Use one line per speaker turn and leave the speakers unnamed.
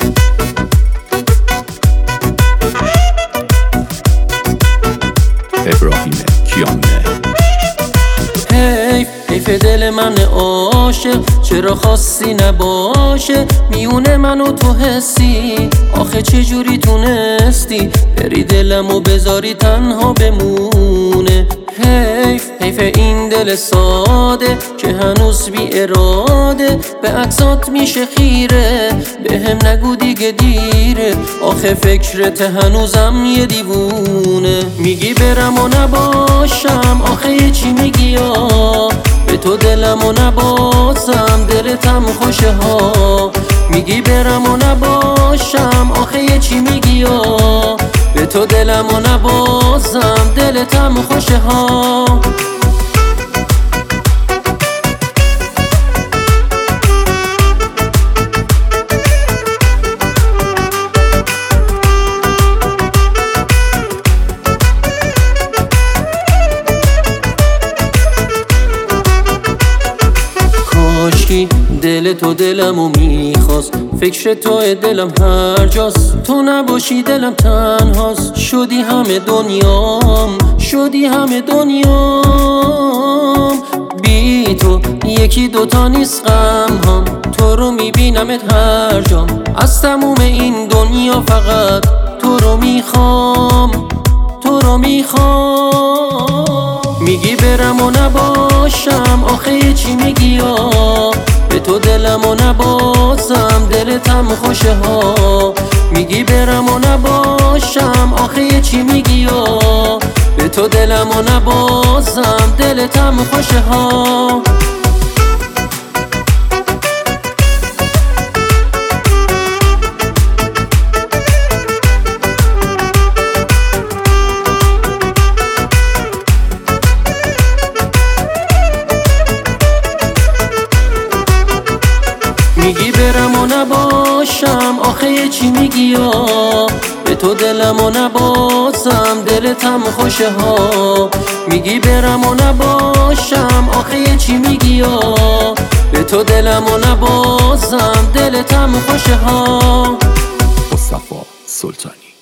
ابراهیم کیانه.
حیف دل من عاشق، چرا خواستی نباشه میونه من و تو حسی؟ آخه چجوری تونستی بری دلمو بذاری تنها بمونه؟ حیف این دل ساده که هنوز بی اراده به عکسات میشه خیره. بهم نگو دیگه دیره، آخه فکرت هنوزم یه دیوونه. میگی برم و نباشم، آخه چی میگی یا به تو دلمو نبازم دلتم خوشه ها. میگی برم و نباشم، آخه چی میگی یا به تو دلمو نبازم دلتم خوشه ها. کاشکی دل تو دلمو میخواست، فکر تو دلم هر جاست. تو نباشی دلم تنهاست، شدی همه دنیام. بی تو یکی دوتا نیست غم هم، تو رو میبینمت هر جام. از تموم این دنیا فقط تو رو میخوام. میگی برم و نباشم، آخه چی میگی یا به تو دلمو نبازم دلتم خوشه ها. میگی برم و نباشم، آخه چی میگی یا به تو دلمو نبازم دلتم خوشه ها. میگی برم و نباشم، آخه چی میگی یا به تو دلمو نبازم دلتم خوشه ها. میگی برم و نباشم، آخه چی میگی یا به تو دلمو نبازم دلتم خوشه ها.
مصطفی سلطانی.